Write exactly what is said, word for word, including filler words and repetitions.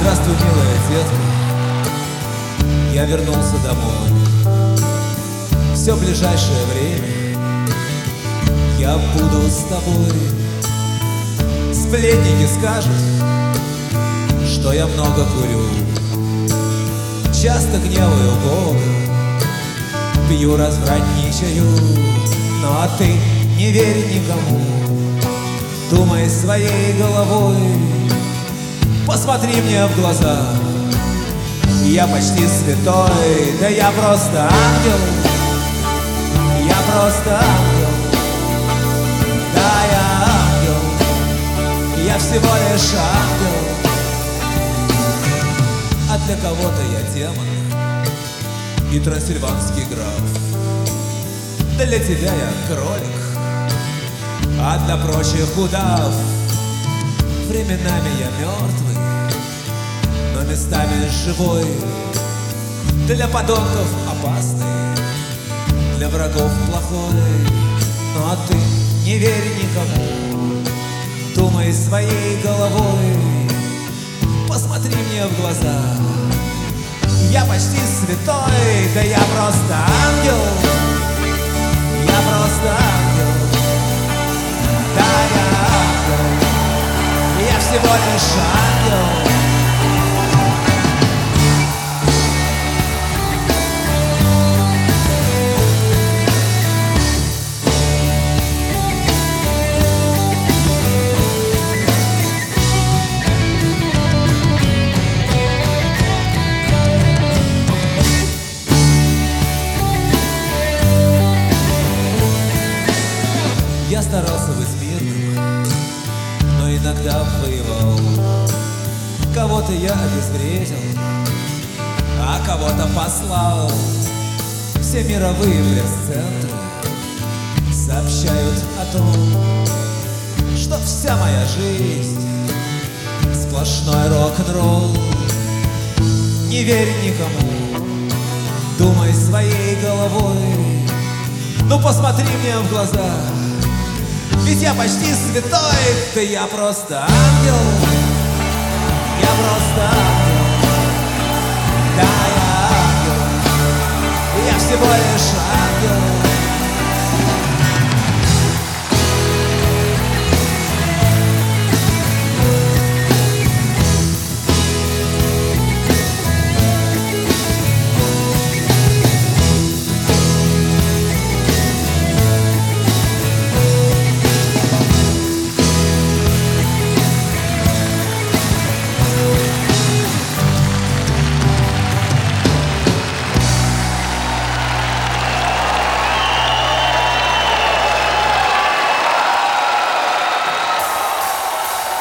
Здравствуй, милая детка, я вернулся домой. Все ближайшее время я буду с тобой. Сплетники скажут, что я много курю, часто гневаю Бога, пью, развратничаю. Ну а ты не верь никому, думай своей головой. Посмотри мне в глаза, я почти святой, да я просто ангел, я просто ангел, да я ангел, я всего лишь ангел. А для кого-то я демон и трансильванский граф, для тебя я кролик, а для прочих удав. Временами я мертвый, но местами живой, для подонков опасный, для врагов плохой. Ну а ты не верь никому, думай своей головой. Посмотри мне в глаза, я почти святой, да я просто ангел, я просто ангел, да я ангел, я всего лишь ангел. Я старался быть мирным, но иногда воевал. Кого-то я обезвредил, а кого-то послал. Все мировые пресс-центры сообщают о том, что вся моя жизнь сплошной рок-н-ролл. Не верь никому, думай своей головой. Ну посмотри мне в глаза, ведь я почти святой, да я просто ангел, я просто ангел, да я ангел, я всего лишь ангел.